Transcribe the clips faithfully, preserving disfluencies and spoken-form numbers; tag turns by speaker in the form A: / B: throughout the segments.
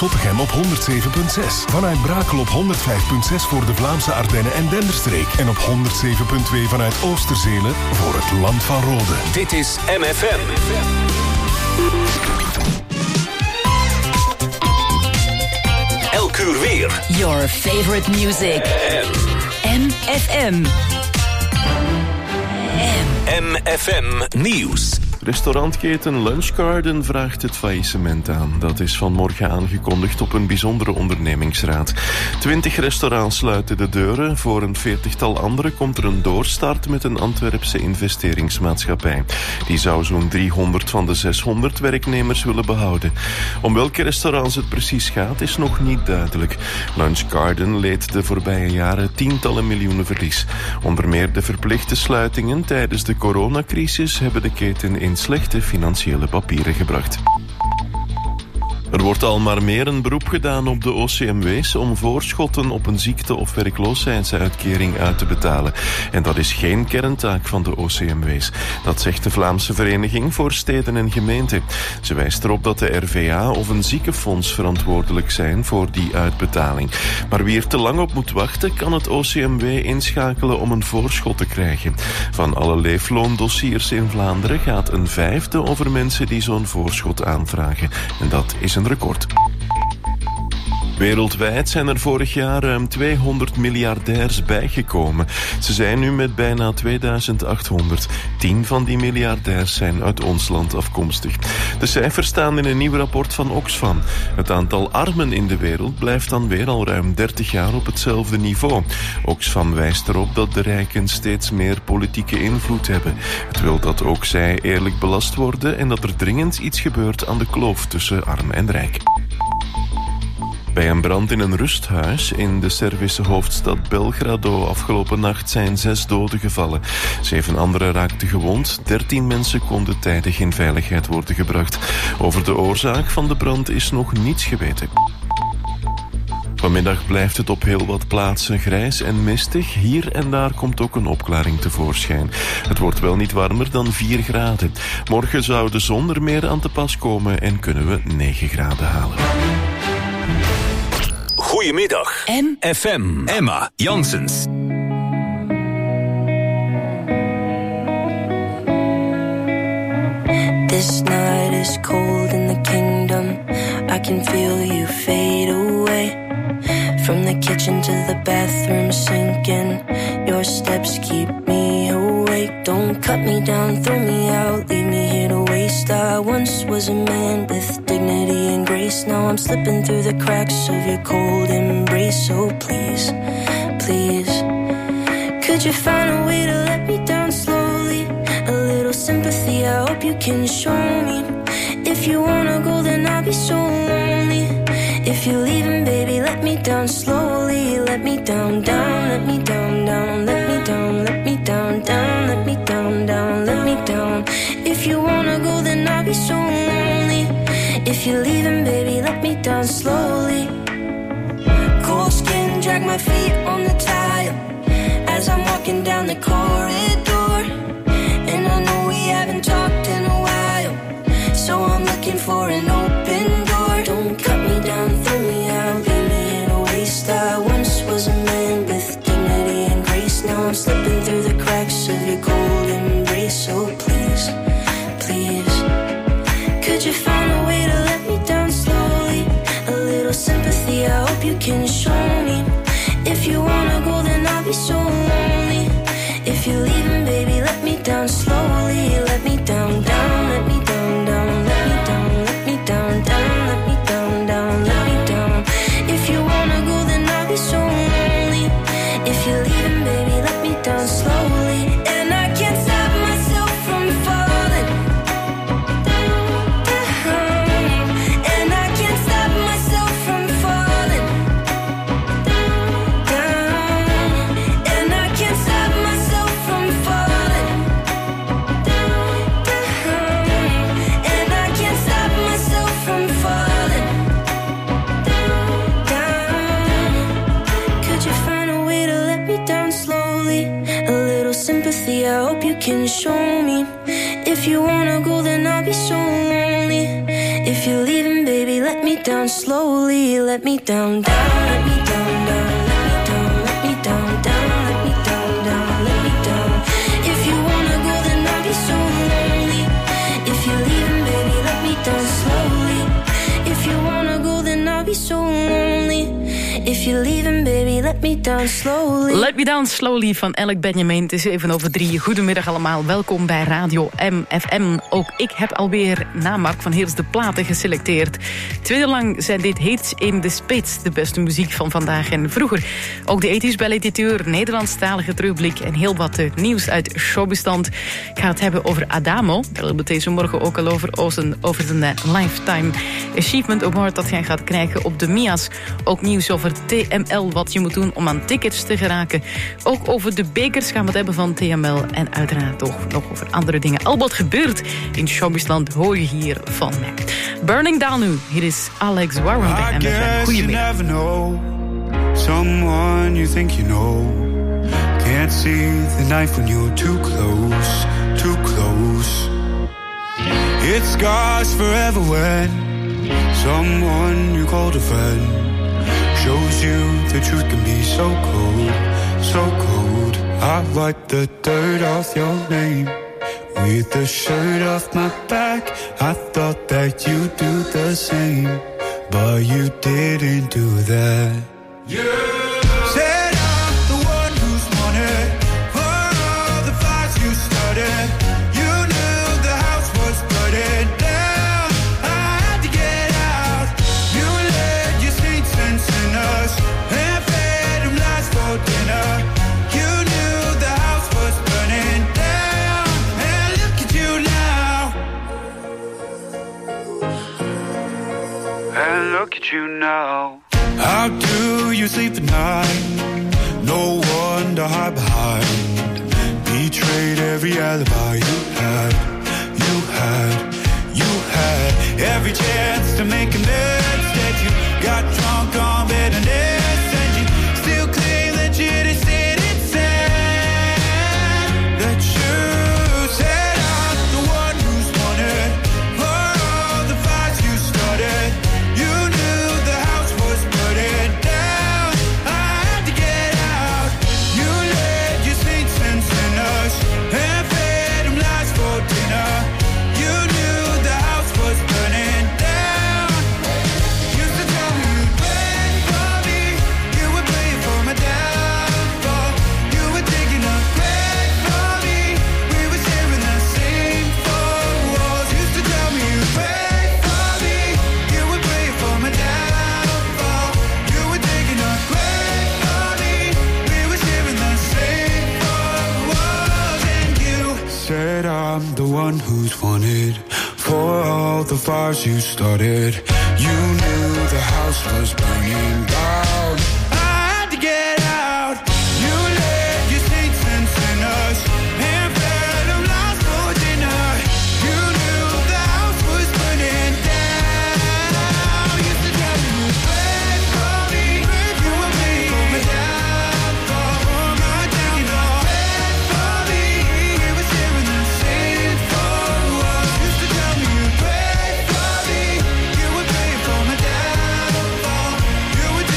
A: Zottegem op honderd zeven komma zes. Vanuit Brakel op honderd vijf komma zes voor de Vlaamse Ardennen en Denderstreek. En op honderd zeven komma twee vanuit Oosterzelen voor het Land van Rode.
B: Dit is M F M. Elk uur weer.
C: Your favorite music. M F M.
B: M F M Nieuws.
D: Restaurantketen Lunch Garden vraagt het faillissement aan. Dat is vanmorgen aangekondigd op een bijzondere ondernemingsraad. Twintig restaurants sluiten de deuren. Voor een veertigtal andere komt er een doorstart met een Antwerpse investeringsmaatschappij. Die zou zo'n driehonderd van de zeshonderd werknemers willen behouden. Om welke restaurants het precies gaat, is nog niet duidelijk. Lunch Garden leed de voorbije jaren tientallen miljoenen verlies. Onder meer de verplichte sluitingen tijdens de coronacrisis hebben de keten in slechte financiële papieren gebracht. Er wordt al maar meer een beroep gedaan op de O C M W's om voorschotten op een ziekte- of werkloosheidsuitkering uit te betalen. En dat is geen kerntaak van de O C M W's. Dat zegt de Vlaamse Vereniging voor Steden en Gemeenten. Ze wijst erop dat de R V A of een ziekenfonds verantwoordelijk zijn voor die uitbetaling. Maar wie er te lang op moet wachten, kan het O C M W inschakelen om een voorschot te krijgen. Van alle leefloondossiers in Vlaanderen gaat een vijfde over mensen die zo'n voorschot aanvragen. En dat is een record. Wereldwijd zijn er vorig jaar ruim tweehonderd miljardairs bijgekomen. Ze zijn nu met bijna tweeduizend achthonderd. Tien van die miljardairs zijn uit ons land afkomstig. De cijfers staan in een nieuw rapport van Oxfam. Het aantal armen in de wereld blijft dan weer al ruim dertig jaar op hetzelfde niveau. Oxfam wijst erop dat de rijken steeds meer politieke invloed hebben. Het wil dat ook zij eerlijk belast worden en dat er dringend iets gebeurt aan de kloof tussen arm en rijk. Bij een brand in een rusthuis in de Servische hoofdstad Belgrado afgelopen nacht zijn zes doden gevallen. Zeven anderen raakten gewond. Dertien mensen konden tijdig in veiligheid worden gebracht. Over de oorzaak van de brand is nog niets geweten. Vanmiddag blijft het op heel wat plaatsen grijs en mistig. Hier en daar komt ook een opklaring tevoorschijn. Het wordt wel niet warmer dan vier graden. Morgen zou de zon er meer aan te pas komen en kunnen we negen graden halen.
B: Goedemiddag.
C: M
B: F M. Emma Janssens.
E: This night is cold in the kingdom. I can feel you fade away. From the kitchen to the bathroom sinking. Your steps keep me awake. Don't cut me down, throw me out, leave me here to waste. I once was a man with dignity and grace. Now I'm slipping through the cracks of your cold embrace. So please, please, could you find a way to let me down slowly? A little sympathy, I hope you can show me. If you wanna go, then I'll be so lonely. If you're leaving, baby, let me down slowly. Let me down, down, let me down, down, let me down, let me down, down, let me down, down, let me down. If you wanna go, then I'll be so lonely. If you're leaving, baby, let me down slowly. Cold skin, drag my feet on the tile as I'm walking down the corridor. And I know we haven't talked in a while, so I'm looking for an open door. Don't cut me down, throw me out, leave me in a waste. I once was a man with dignity and grace. Now I'm slipping through the cracks of your cold embrace. So please, please, could you find a way to let me down slowly? A little sympathy, I hope you can show me. If you wanna go, then I'll be so lonely. If you're leaving, baby, let me down slowly. Let me down, down, let me down, down, let me down, let me down, down, let me down, down, let me down. If you wanna go, then I'll be so lonely. If you're leaving, baby, let me down slowly. And I can't stop myself from falling down. And I can't stop myself from falling down. And I can't stop myself from falling down. And I can't stop myself from falling down. Could you find a way to let me down slowly? A little sympathy, I hope you can show me. If you wanna go, then I'll be so lonely. If you're leaving, baby, let me down slowly. Let me down, down, let me down, down. Let me down, let me down, down. Let me down, down, let me down. If you wanna go, then I'll be so lonely. If you're leaving, baby, let me down slowly. If you wanna go, then I'll be so lonely. If you're leaving, baby, let me down slowly.
F: Let me down slowly van Alec Benjamin. Het is even over drie. Goedemiddag allemaal. Welkom bij Radio M F M. Ook ik heb alweer na Mark van Heers de platen geselecteerd. Twee jaar lang zijn dit hits in de spits. De beste muziek van vandaag en vroeger. Ook de ethisch belletiteur, Nederlandstalige terugblik en heel wat uh, nieuws uit showbestand. Ik ga het hebben over Adamo. Daar hebben we het deze morgen ook al over. Over zijn uh, Lifetime Achievement Award dat hij gaat krijgen op de M I A's. Ook nieuws over T M L, wat je moet doen om aan tickets te geraken. Ook over de bekers gaan we het hebben van T M L. En uiteraard toch nog over andere dingen. Al wat gebeurt in showbizland hoor je hier van mij. Burning Down nu. Hier is Alex Warren bij M F M. Goedemiddag.
G: Someone you think you know can't see the knife when you're too close, too close. It scars forever when someone you called a friend shows you the truth can be so cold, so cold. I wipe the dirt off your name with the shirt off my back. I thought that you'd do the same, but you didn't do that. Yeah. Said I'm the one who's wanted for all the fights you started. You knew the house was burning down. I had to get out. You led your saints and sinners and fed them lies for dinner. You knew the house was burning down. And look at you now. And look at you now. How do you sleep at night? No one to hide behind. Betrayed every alibi you had, you had, you had. Every chance to make amends. Instead you got drunk on bitterness. And you still claim that you just didn't say that you said I'm the one who's wanted for all the fights you started. You knew the house was burning down. I had to get out. You led your saints and sinners and fed them lies for dinner. You knew the house was burning down. Used to tell me you'd pray for me. You would pray for my downfall. You were digging a grave for me. We were sharing the same four walls. Used to tell me you'd pray for me. You would pray for my downfall. You were digging a grave for me. We were sharing the same four walls. And you said I'm the one who's wanted for all the fires you started. You knew the house was burning down. I had to get out. You led your saints and sinners and fed them lies for dinner. You knew the house was burning down. Used to tell me you'd pray for me. You would pray for my downfall, for my downfall. Pray for me. We were sharing the same four walls. Used to tell me you'd pray for me. You would pray for my downfall. You would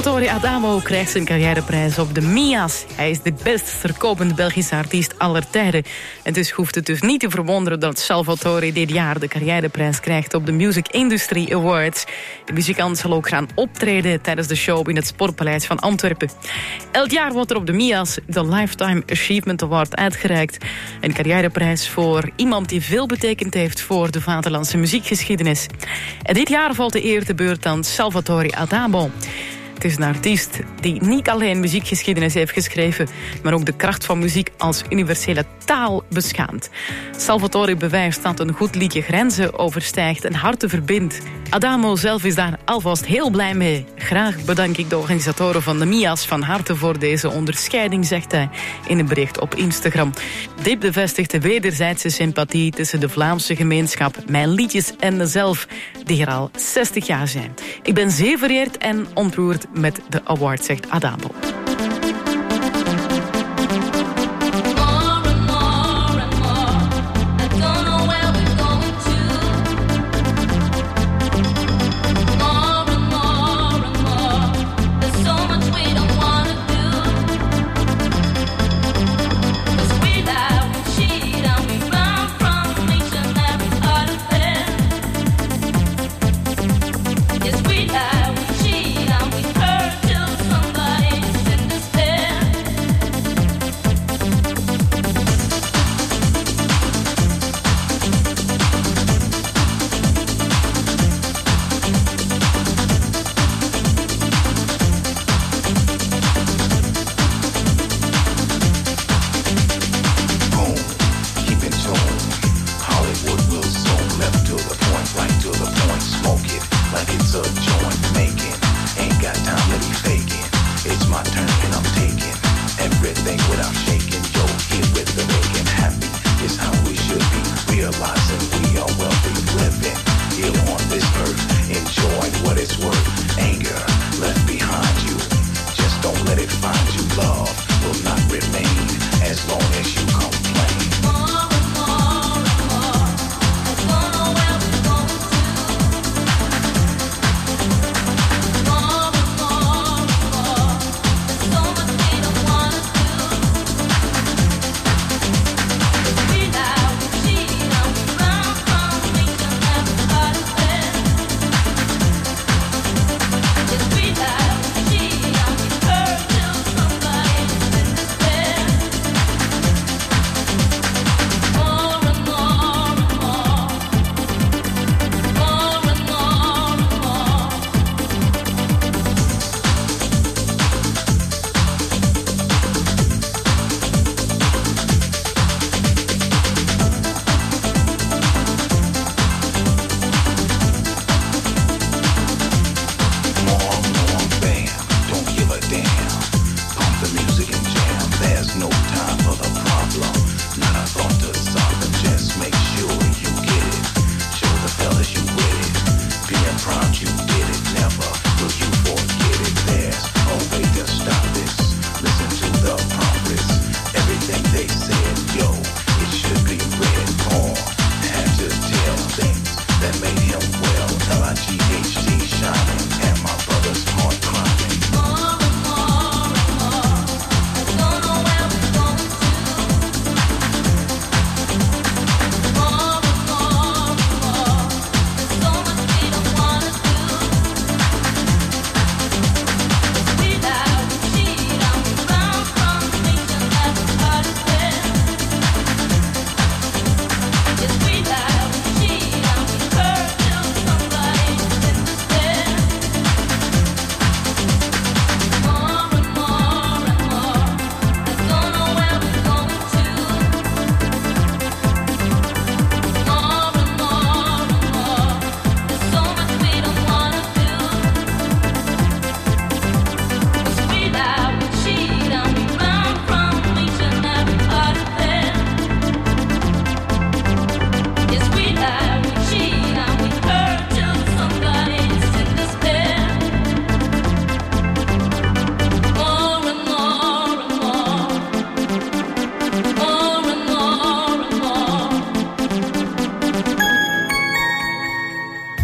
F: Salvatore Adamo krijgt zijn carrièreprijs op de Mia's. Hij is de best verkopende Belgische artiest aller tijden. En dus hoeft het dus niet te verwonderen dat Salvatore dit jaar de carrièreprijs krijgt op de Music Industry Awards. De muzikant zal ook gaan optreden tijdens de show in het Sportpaleis van Antwerpen. Elk jaar wordt er op de Mia's de Lifetime Achievement Award uitgereikt. Een carrièreprijs voor iemand die veel betekend heeft voor de vaderlandse muziekgeschiedenis. En dit jaar valt de eer te beurt aan Salvatore Adamo. Het is een artiest die niet alleen muziekgeschiedenis heeft geschreven, maar ook de kracht van muziek als universele taal beschaamt. Salvatore bewijst dat een goed liedje grenzen overstijgt en harten verbindt. Adamo zelf is daar alvast heel blij mee. Graag bedank ik de organisatoren van de Mia's van harte voor deze onderscheiding, zegt hij in een bericht op Instagram. Dit bevestigt de wederzijdse sympathie tussen de Vlaamse gemeenschap, mijn liedjes en mezelf, die er al zestig jaar zijn. Ik ben zeer vereerd en ontroerd met de award, zegt Adamo.
H: Yes, we lie, we cheat, and we hurt till somebody.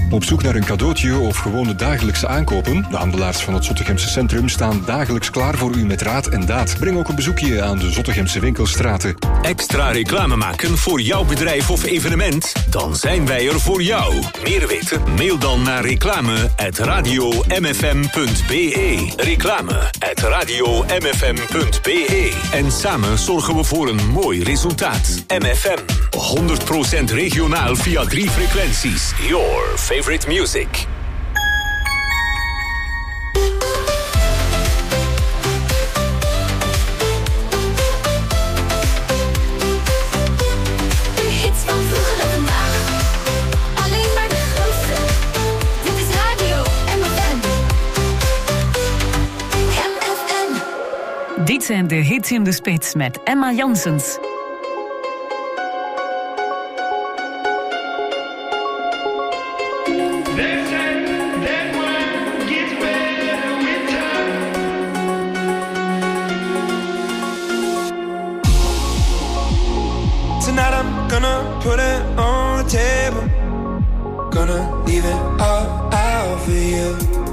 H: Op zoek naar een cadeautje of gewone dagelijkse aankopen? De handelaars van het Zottegemse centrum staan dagelijks klaar voor u met raad en daad. Breng ook een bezoekje aan de Zottegemse winkelstraten.
B: Extra reclame maken voor jouw bedrijf of evenement? Dan zijn wij er voor jou. Meer weten? Mail dan naar reclame at radio m f m punt b e. Reclame at radio m f m punt b e. En samen zorgen we voor een mooi resultaat. M F M, honderd procent regionaal via drie frequenties. Your favorite music.
C: Dit zijn de hits in de spits met Emma Janssens.
G: Tonight I'm gonna put it on the table. Gonna leave it all out for you.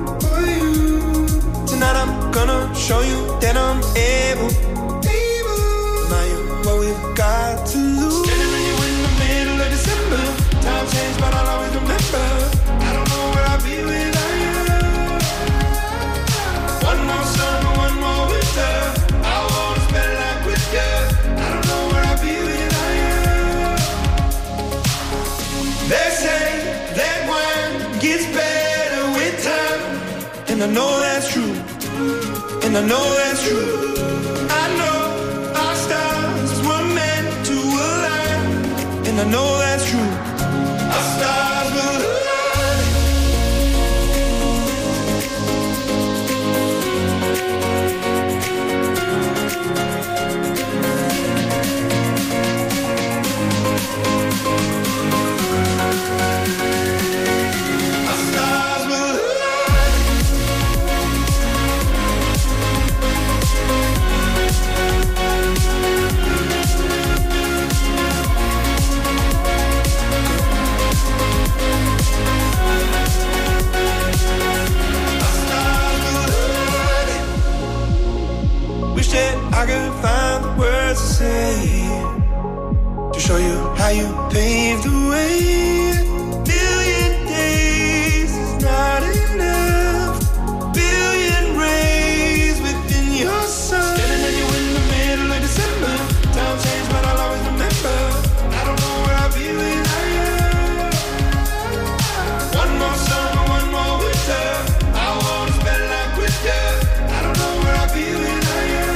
G: Tonight I'm gonna show you that I'm able. Now you what we've got to lose. Standing with you in the middle of December. Time changed, but I'll always remember. I don't know where I'll be without you. One more summer, one more winter. I wanna spend life with you. I don't know where I'll be without you. They say that wine gets better with time, and I know that's true. And I know that's true. I know our stars were meant to align. And I know that's true. Our stars will align. Our stars will align. I could find the words to say to show you how you paved the way. Billion days is not enough. Billion rays within your sun. Standing at you in the middle of December. Time changed, but I'll always remember. I don't know where I'll be without you. One more summer, one more winter. I wanna spend life with you. I don't know where I'll be without you.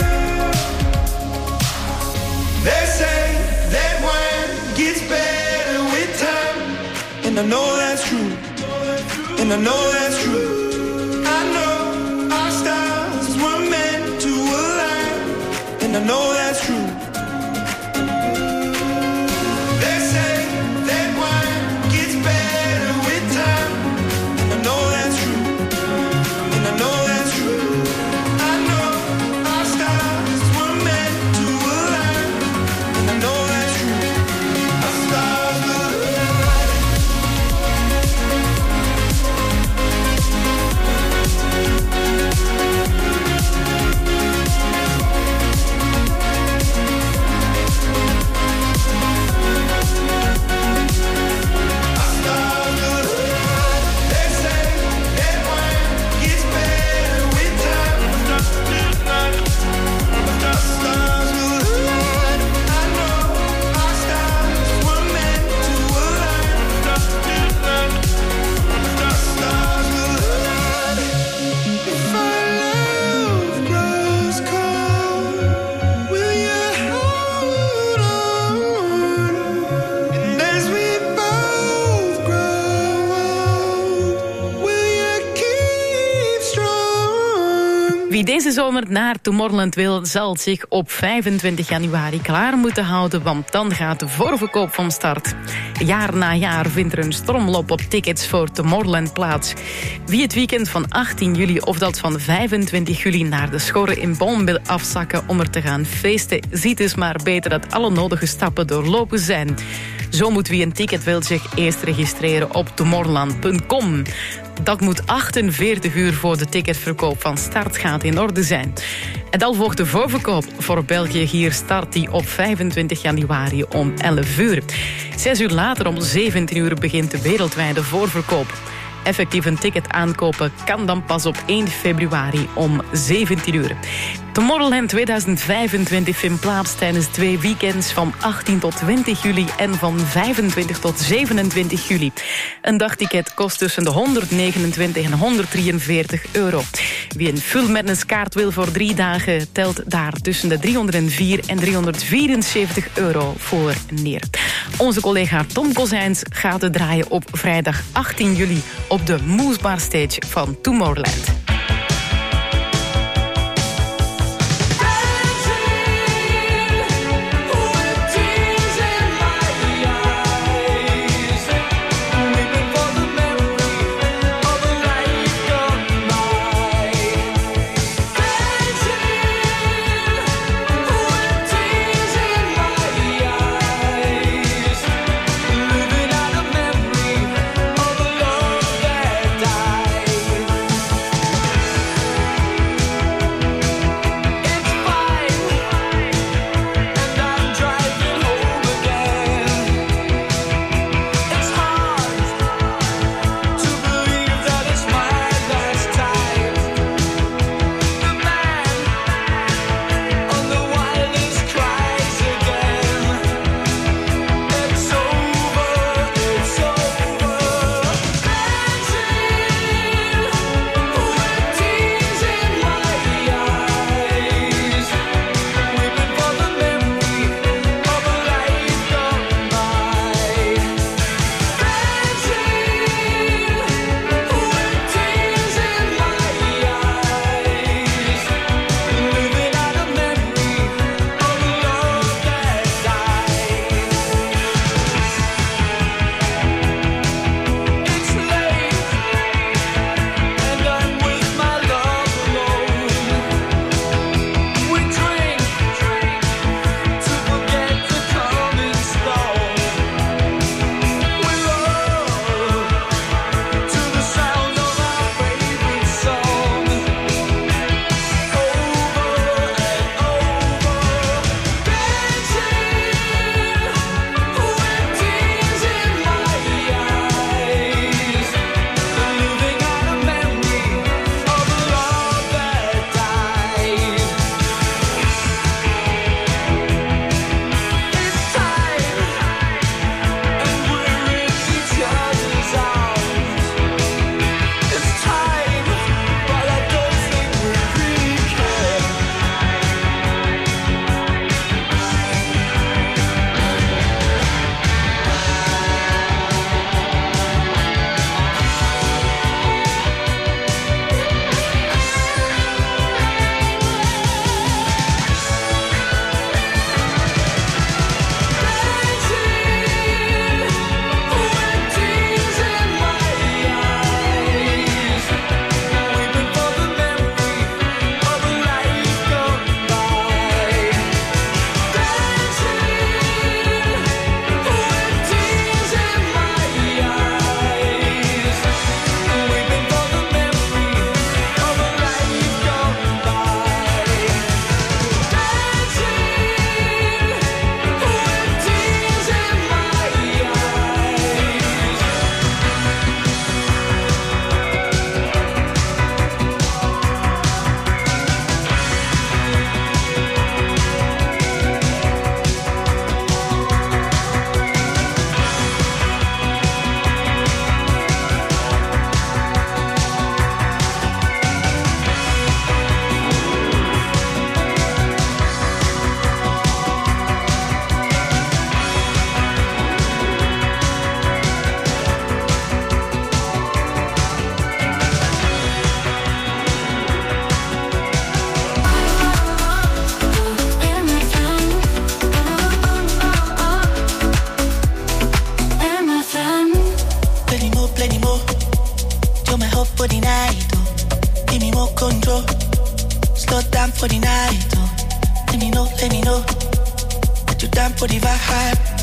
G: They say that wine gets better with time, and I know that's true, and I know that's true. I know our stars were meant to align, and I know that's true. They say that wine gets better with time, and I know that's true, and I know that's true. I know our stars were meant to align. I know that's true. Our stars will align. Our stars will align. They say that wine gets better with time. Our stars will align. I know our stars were meant to align. Our stars will align. If our love grows cold, will you hold on? And as we both grow old, will you keep strong?
F: Wie deze zomer naar Tomorrowland wil, zal zich op vijfentwintig januari klaar moeten houden, want dan gaat de voorverkoop van start. Jaar na jaar vindt er een stormloop op tickets voor Tomorrowland plaats. Wie het weekend van achttien juli of dat van vijfentwintig juli naar de Schorre in Boom wil afzakken om er te gaan feesten, ziet dus maar beter dat alle nodige stappen doorlopen zijn. Zo moet wie een ticket wil zich eerst registreren op tomorrowland punt com. Dat moet achtenveertig uur voor de ticketverkoop van start gaat in orde zijn. En dan volgt de voorverkoop voor België. Hier start die op vijfentwintig januari om elf uur. Zes uur later om zeventien uur begint de wereldwijde voorverkoop. Effectief een ticket aankopen kan dan pas op één februari om zeventien uur. Tomorrowland tweeduizend vijfentwintig vindt plaats tijdens twee weekends van achttien tot twintig juli en van vijfentwintig tot zevenentwintig juli. Een dagticket kost tussen de honderdnegenentwintig en honderddrieënveertig euro. Wie een Full Madness kaart wil voor drie dagen telt daar tussen de driehonderdvier en driehonderdvierenzeventig euro voor neer. Onze collega Tom Kozijns gaat het draaien op vrijdag achttien juli op de Moesbar Stage van Tomorrowland.
I: for the night, oh. Let me know, let me know that you're down for the vibe.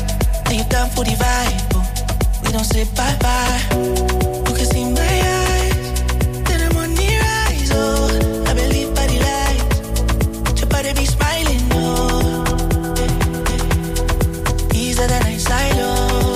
I: Are you down for the vibe? Oh, we don't say bye bye. You can see my eyes, then the money rise. Oh, I believe by the light, your body be smiling. Oh, easier than I silo.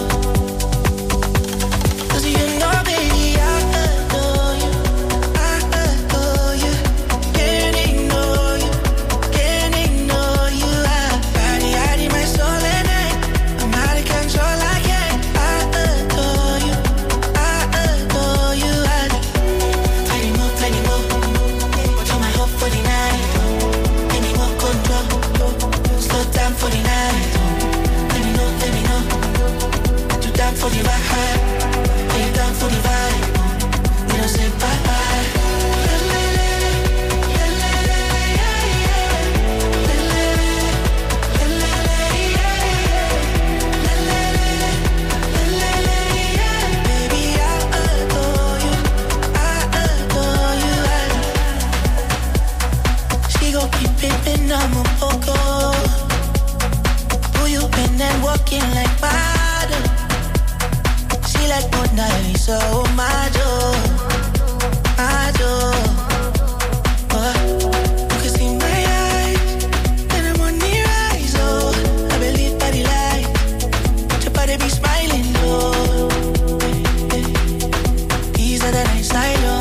I: For the vibe, are you down for the vibe? We don't say bye bye. Baby, I adore you, I adore you. She gon' keep pimpin', I'm a poco. Who you been and walking like water? Like Mona Lisa, oh my joy, my joy. Oh, you can see my eyes, then the money rise. Oh, I believe by the light, your body be smiling. Oh, easier than I silo.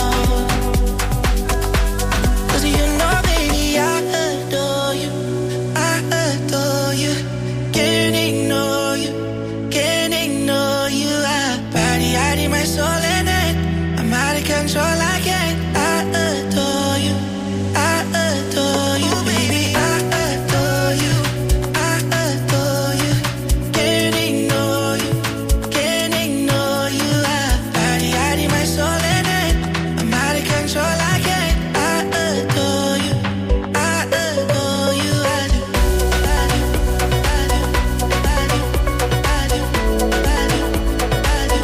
I: Cause you know, baby, I adore you, I adore you. Can't ignore you, can't ignore you. I hiding my soul in it. I'm out of control, I can't. I adore you, I adore you, baby. I adore you, I adore you. Can't ignore you, can't ignore you. I hiding my soul in it. I'm out of control, I can't. I adore you, I adore you. I do, I do, I do, I do, I do, I do, I do.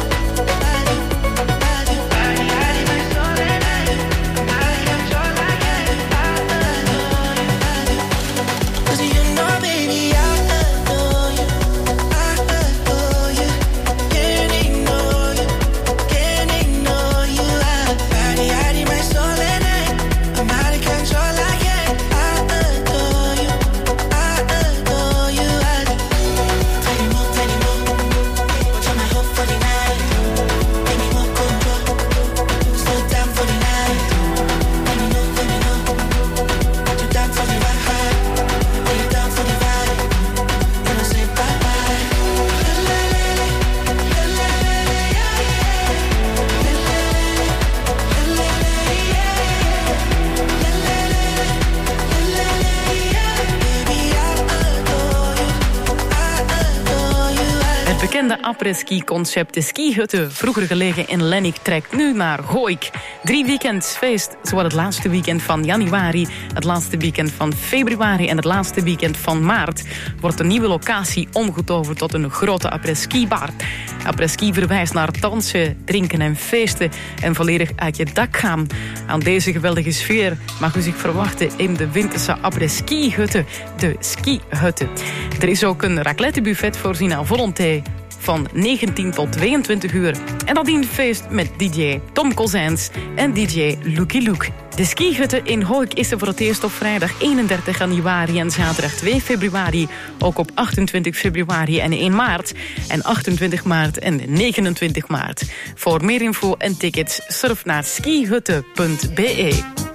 F: bekende après-ski-concept de skihutten, vroeger gelegen in Lennik, trekt nu naar Gooik. Drie weekends feest, zowat het laatste weekend van januari, het laatste weekend van februari en het laatste weekend van maart, wordt de nieuwe locatie omgetoverd tot een grote après-ski-bar. Après-ski verwijst naar dansen, drinken en feesten en volledig uit je dak gaan. Aan deze geweldige sfeer mag u zich verwachten in de winterse après-ski-hutten, de skihutten. Er is ook een raclettebuffet voorzien aan volonté van negentien tot tweeëntwintig uur. En dat dient feest met D J Tom Kozijns en D J Lucky Luke. De skihutten in Gooik is er voor het eerst op vrijdag eenendertig januari en zaterdag twee februari. Ook op achtentwintig februari en één maart. En achtentwintig maart en negenentwintig maart. Voor meer info en tickets surf naar skihutten punt b e.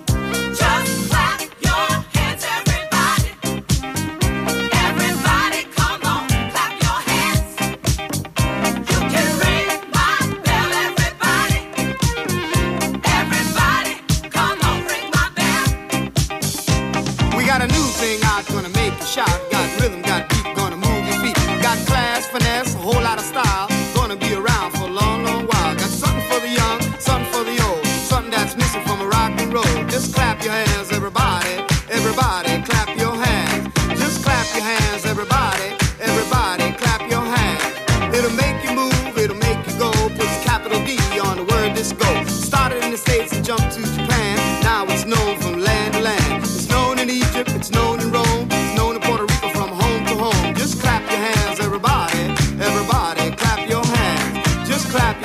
J: Shot, got rhythm, got beat, gonna move your feet. Got class, finesse, a whole lot of style. Gonna be around for a long, long while. Got something for the young, something for the old. Something that's missing from a rock and roll.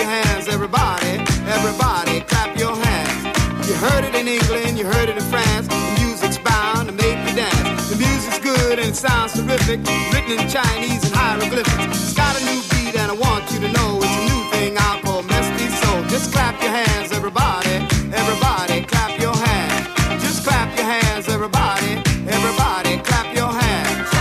J: hands, everybody, everybody, clap your hands. You heard it in England, you heard it in France. The music's bound to make you dance. The music's good and it sounds terrific. Written in Chinese and hieroglyphics. It's got a new beat and I want you to know it's a new thing I'll call Misty Soul. Just clap your hands, everybody, everybody, clap your hands. Just clap your hands, everybody, everybody, clap your hands.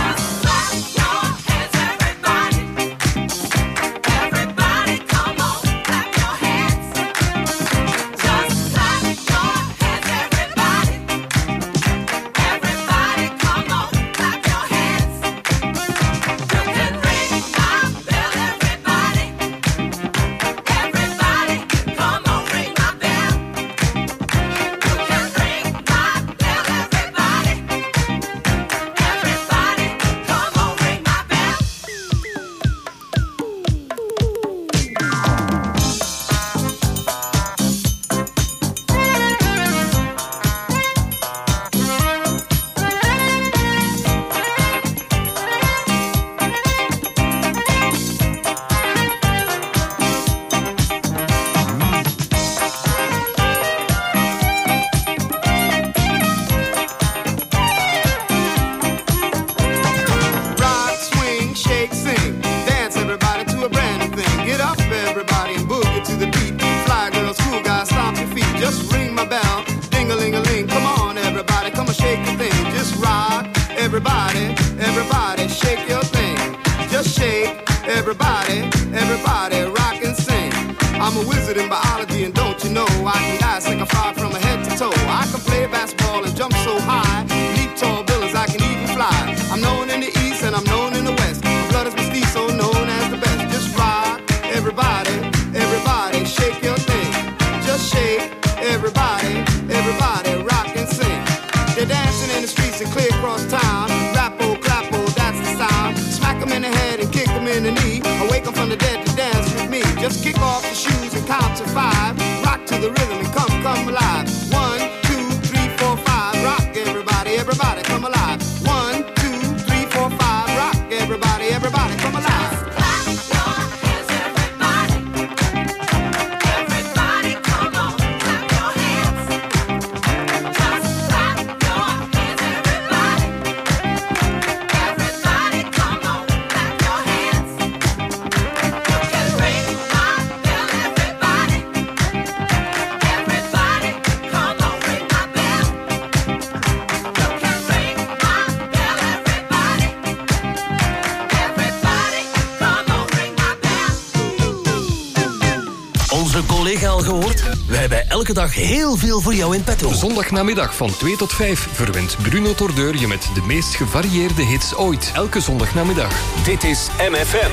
K: Elke dag heel veel voor jou in petto.
H: Zondagnamiddag van twee tot vijf verwint Bruno Tordeur je met de meest gevarieerde hits ooit. Elke zondagnamiddag.
B: Dit is M F M.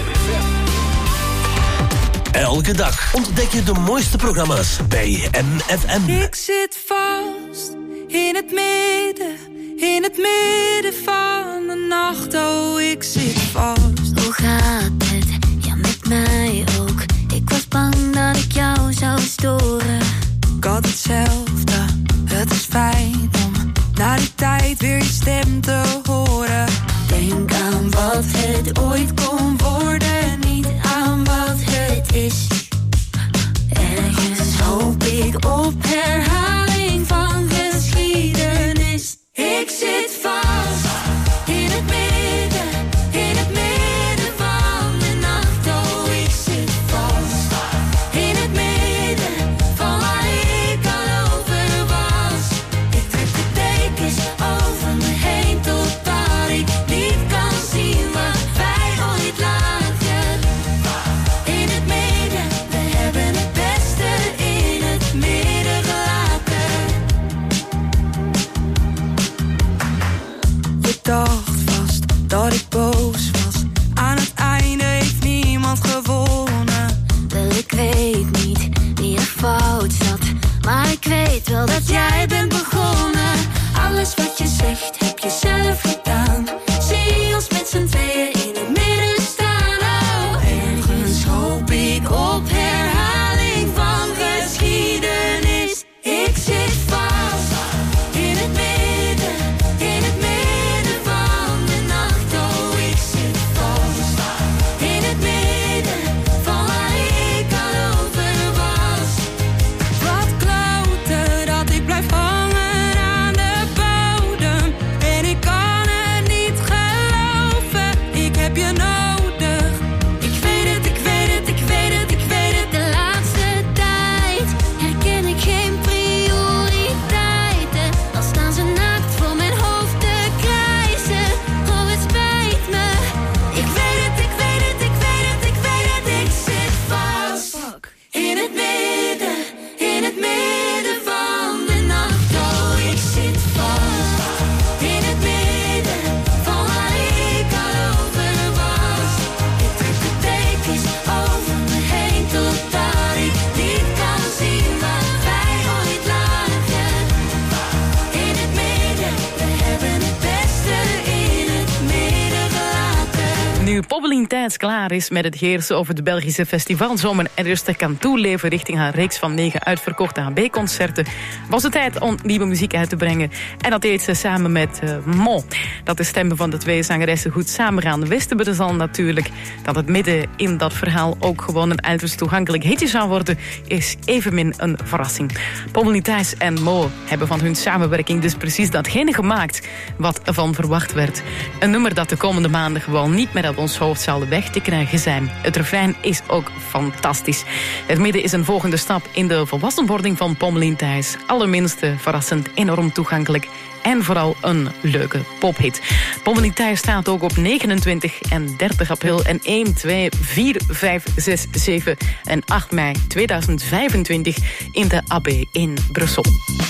K: Elke dag ontdek je de mooiste programma's bij M F M.
L: Ik zit vast in het midden, in het midden van de nacht. Oh, ik zit vast.
M: Hoe gaat het? Ja, met mij ook. Ik was bang dat ik jou zou storen.
L: Ik had hetzelfde, het is fijn om na die tijd weer je stem te horen.
M: Denk aan wat het ooit kon worden, niet aan wat het is. Ergens hoop ik op herhaling van geschiedenis. Ik zit vast in het midden, in het midden van de nacht. Oh, ik zit vast in het midden van waar ik al over was. Ik trek de dekens over me heen totdat ik niet kan zien wat wij ooit lagen. In het midden, we hebben het beste in het midden gelaten.
L: Je dacht vast dat ik boos was. Aan het einde heeft niemand gewonnen.
M: Wel, ik weet niet wie er fout zat, maar ik weet wel dat jij bent begonnen. Alles wat je zegt heb je zelf gedaan. Zie ons met z'n tweeën in het midden staan. Oh, ergens hoop ik op herhaling van geschiedenis. Ik zit vast in het midden, in het midden van de nacht. Oh, ik zit vast in het midden van waar ik al over
F: Pommelien Thijs klaar is met het heersen over de Belgische festivalzomer en rustig kan toeleven richting haar reeks van negen uitverkochte H B-concerten, was het tijd om nieuwe muziek uit te brengen. En dat deed ze samen met uh, Mo. Dat de stemmen van de twee zangeressen goed samengaan, wisten we dus al natuurlijk. Dat het midden in dat verhaal ook gewoon een uiterst toegankelijk hitje zou worden, is evenmin een verrassing. Pommelien Thijs en Mo hebben van hun samenwerking dus precies datgene gemaakt wat ervan verwacht werd. Een nummer dat de komende maanden gewoon niet meer uit ons hoofd zal weg te krijgen zijn. Het refrein is ook fantastisch. Het midden is een volgende stap in de volwassenwording van Pommelien Thijs. Allerminste, verrassend, enorm toegankelijk en vooral een leuke pophit. Pommelien Thijs staat ook op negenentwintig en dertig april en één, twee, vier, vijf, zes, zeven en acht mei tweeduizend vijfentwintig in de A B in Brussel.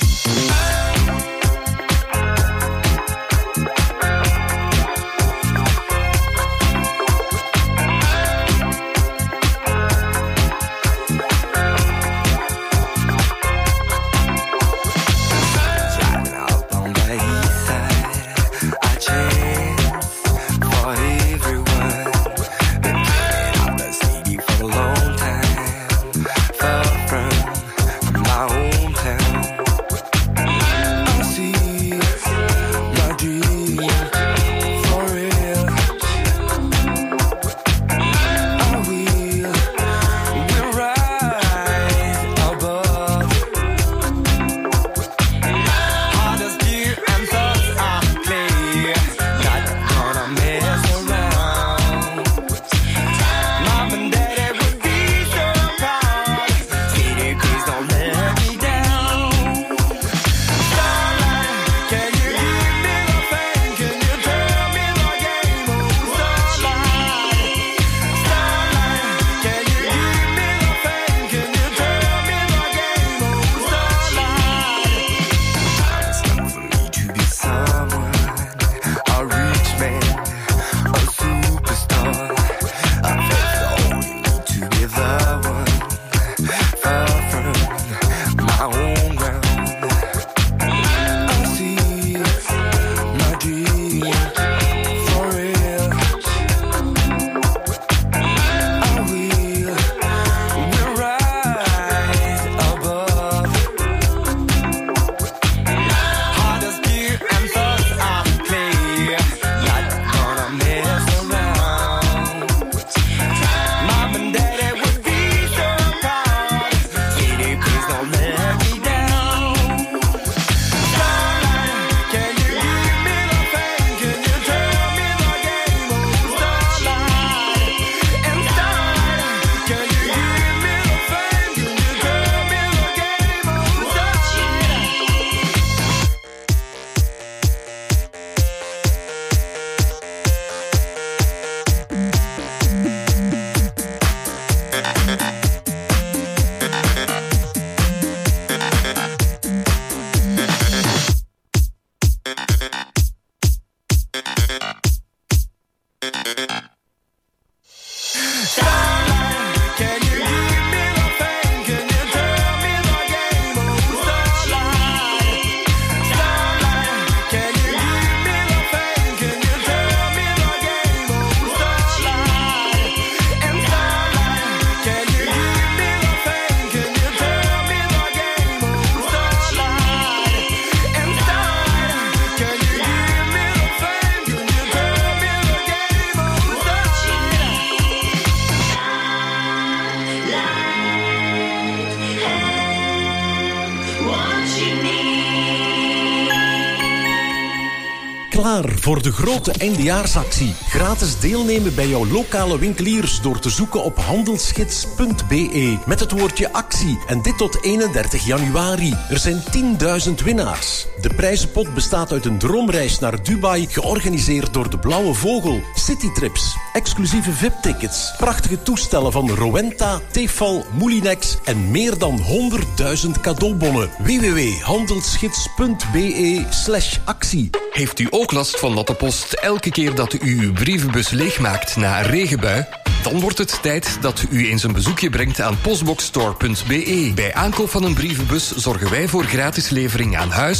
K: Klaar voor de grote eindejaarsactie. Gratis deelnemen bij jouw lokale winkeliers door te zoeken op handelsgids punt b e met het woordje actie. En dit tot eenendertig januari. Er zijn tienduizend winnaars. De prijzenpot bestaat uit een droomreis naar Dubai, georganiseerd door de Blauwe Vogel. Citytrips, exclusieve V I P-tickets, prachtige toestellen van Rowenta, Tefal, Moulinex en meer dan honderdduizend cadeaubonnen. w w w punt handelsgids punt b e slash actie.
N: Heeft u ook last van natte post elke keer dat u uw brievenbus leegmaakt na een regenbui? Dan wordt het tijd dat u eens een bezoekje brengt aan postboxstore punt b e. Bij aankoop van een brievenbus zorgen wij voor gratis levering aan huis,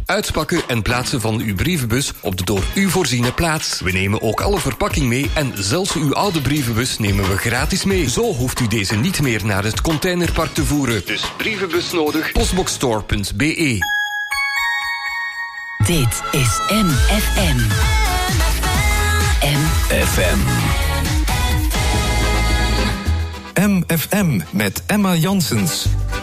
N: Uitpakken en plaatsen van uw brievenbus op de door u voorziene plaats. We nemen ook alle verpakking mee en zelfs uw oude brievenbus nemen we gratis mee. Zo hoeft u deze niet meer naar het containerpark te voeren. Dus brievenbus nodig, postboxstore punt b e.
C: Dit is M F M. M F M.
O: M F M met Emma Janssens.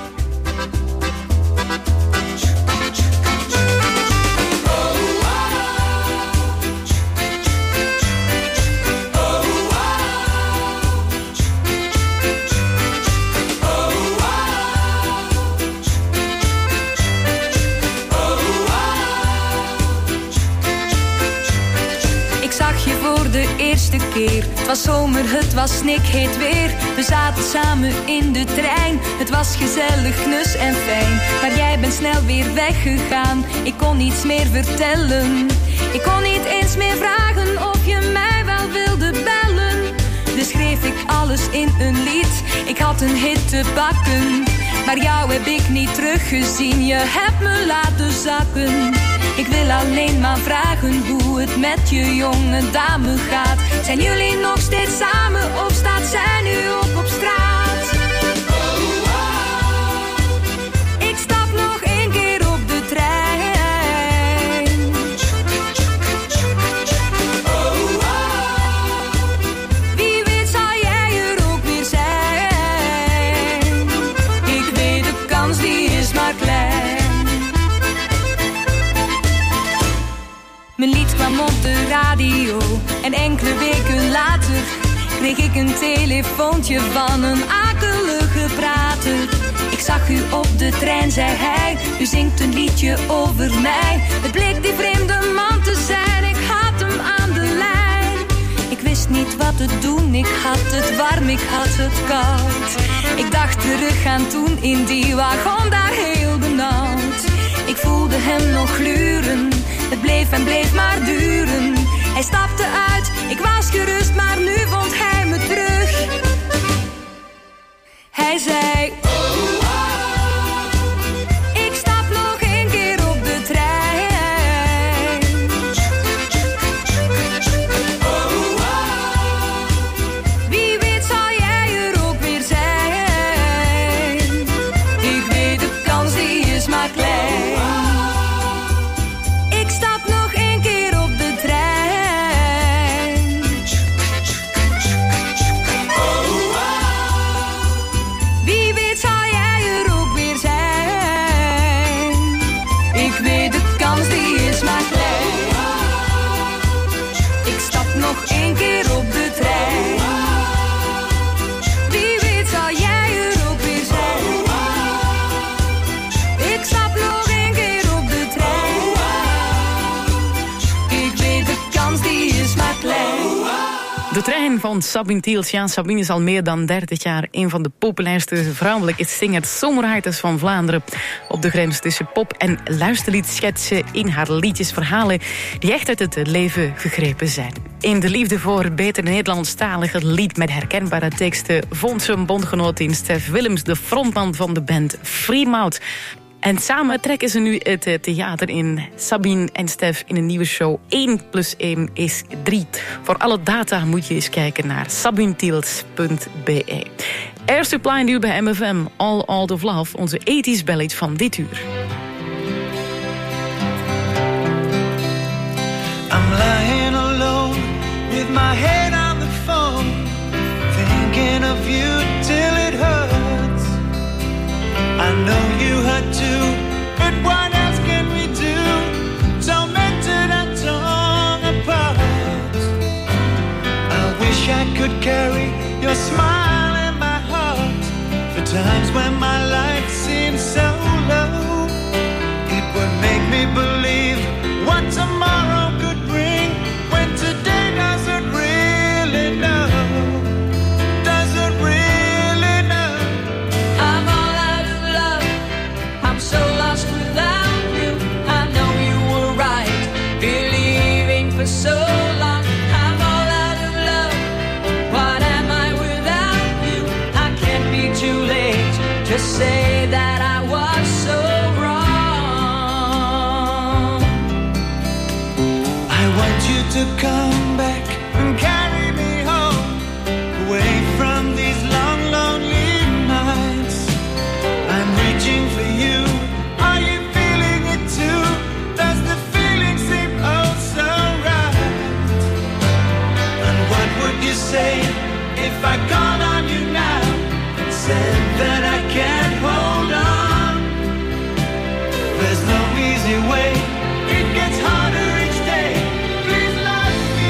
L: Keer. Het was zomer, het was snikheet weer. We zaten samen in de trein. Het was gezellig, knus en fijn. Maar jij bent snel weer weggegaan. Ik kon niets meer vertellen. Ik kon niet eens meer vragen of je mij wel wilde bellen. Dus schreef ik alles in een lied. Ik had een hit te pakken. Maar jou heb ik niet teruggezien. Je hebt me laten zakken. Ik wil alleen maar vragen hoe het met je jonge dame gaat. Zijn jullie nog steeds samen of staat zij nu op op straat? Ik stap nog één keer op de trein. Wie weet zal jij er ook weer zijn. Ik weet de kans die is maar klein. Mijn lied kwam op de radio en enkele weken later kreeg ik een telefoontje van een akelige prater. Ik zag u op de trein, zei hij, u zingt een liedje over mij. Het bleek die vreemde man te zijn, ik had hem aan de lijn. Ik wist niet wat te doen, ik had het warm, ik had het koud. Ik dacht terug aan toen in die wagon daar heel benauwd. Ik voelde hem nog gluren. Het bleef en bleef maar duren. Hij stapte uit, ik was gerust, maar nu vond hij me terug. Hij zei, ik stap nog één keer op de trein. Wie weet zal jij er ook weer zijn. Ik weet de kans die is maar klein.
F: De trein van Sabine Tiels. Ja, Sabine is al meer dan dertig jaar een van de populairste vrouwelijke singer-songwriters van Vlaanderen. Op de grens tussen pop en luisterlied schetsen in haar liedjes verhalen die echt uit het leven gegrepen zijn. In De Liefde voor beter Nederlandstalige lied met herkenbare teksten vond ze een bondgenoot in Stef Willems, de frontman van de band Freemouth. En samen trekken ze nu het theater in. Sabine en Stef in een nieuwe show één plus één is drie. Voor alle data moet je eens kijken naar sabinetiels punt b e. Air Supply nu bij M F M. All Out of Love, onze tachtiger ballad van dit uur.
P: I'm lying alone with my head on the phone, thinking of you till it hurts. I know you hurt too, but what else can we do? Tormented and torn apart. I wish I could carry your smile in my heart. For times when my life seems so low, it would make me believe what tomorrow could bring, when today doesn't really know. Doesn't really know.
L: I'm all out of love, I'm so lost without you. I know you were right, believing for so long. I'm all out of love, what am I without you? I can't be too late to say that I was so wrong.
P: come back and carry me home, away from these long, lonely nights. I'm reaching for you. Are you feeling it too? Does the feeling seem oh so right? And what would you say if I called on you now and said that I can't hold on? There's no easy way. It gets harder each day. Please love me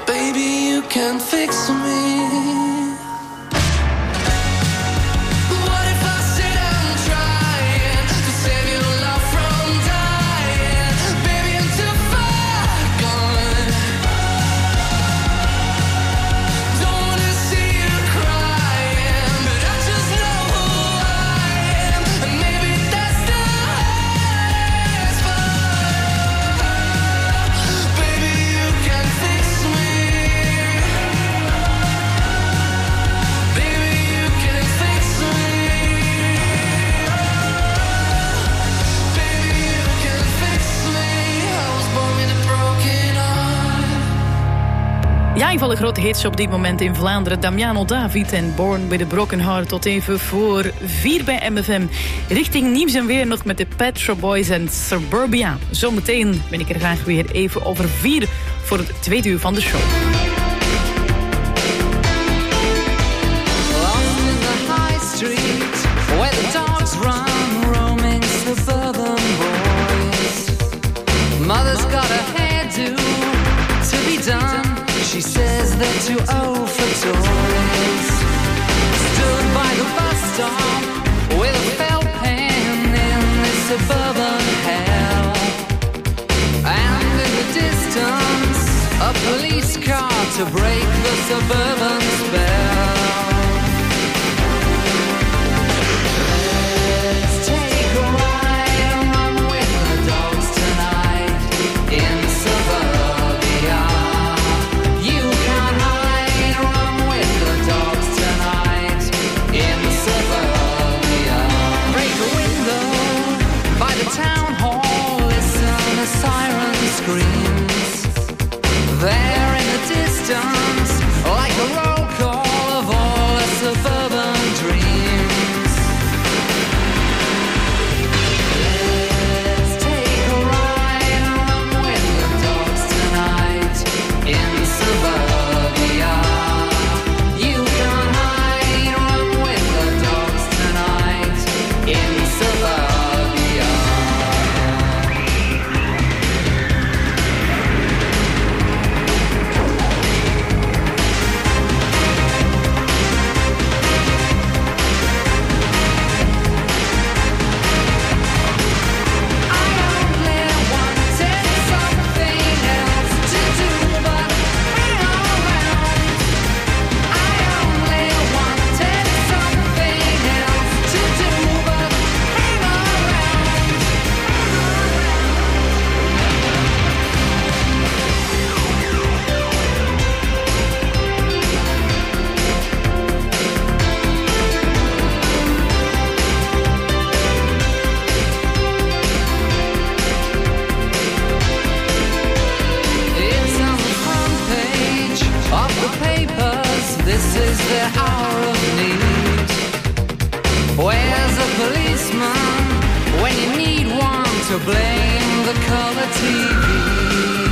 Q: Baby, you can fix me.
F: Ja, een van de grote hits op dit moment in Vlaanderen. Damiano David en Born with a Broken Heart tot even voor vier bij M F M. Richting nieuws en weer nog met de Pet Shop Boys en Suburbia. Zometeen ben ik er graag weer even over vier voor het tweede uur van de show.
R: Lost in the high street, where the dogs run, roaming suburban boys. Mother's got a hairdo to be done. She says they're too old for toys. Stood by the bus stop with a felt pen in this suburban hell. And in the distance, a police car to break the suburban spell. Let's take a ride and run with the dogs tonight in suburbia. Town hall, listen as siren screams. There in the distance, like a roll call of all the suburban dreams. Let's take a ride and run with the dogs tonight in suburbia. You can hide, run with the dogs tonight in suburbia. This is the hour of need. Where's a policeman when you need one to blame the color T V?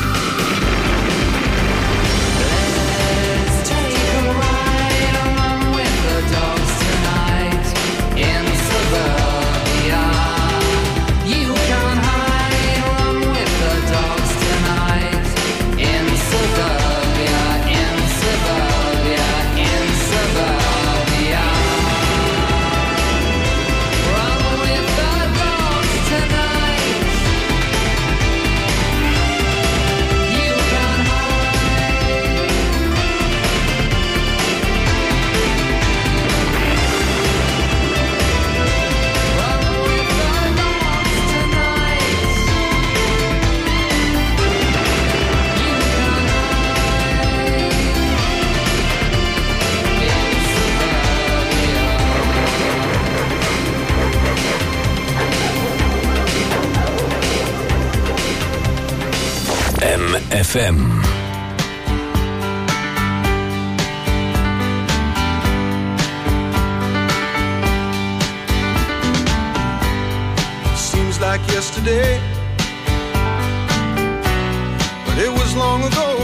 R: Let's take a ride and run with the dogs tonight in suburbia. You can hide, run with the dogs tonight in suburbia, in suburbia. Suburbia. Run with the dogs tonight. You can hide. Run with the dogs tonight. You can hide.
B: M F M.
S: Seems like yesterday, but it was long ago.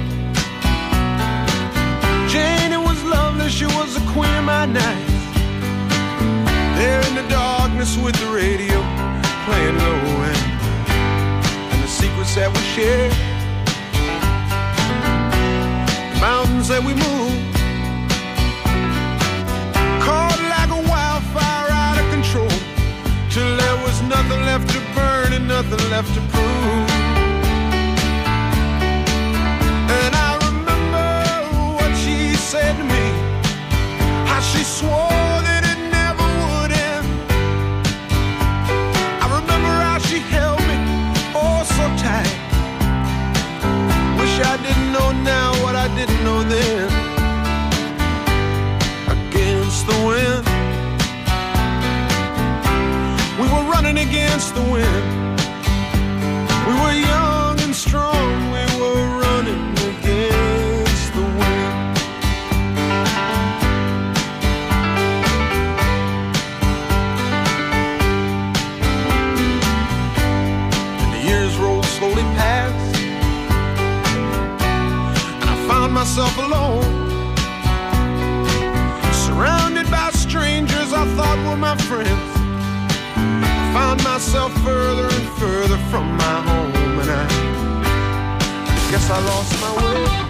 S: Jane, it was lovely, she was the queen of my night. There in the darkness with the radio playing low end, and the secrets that we shared. that we moved, caught like a wildfire out of control, till there was nothing left to burn and nothing left to prove. And I remember what she said to me, how she swore that it never would end. I remember how she held me oh so tight. Wish I didn't know now what I didn't know then. Against the wind, we were running against the wind. We were young and strong, we were running against the wind. And the years rolled slowly past, and I found myself alone, surrounded by strangers I thought were my friends. Found myself further and further from my home, and I guess I lost my way.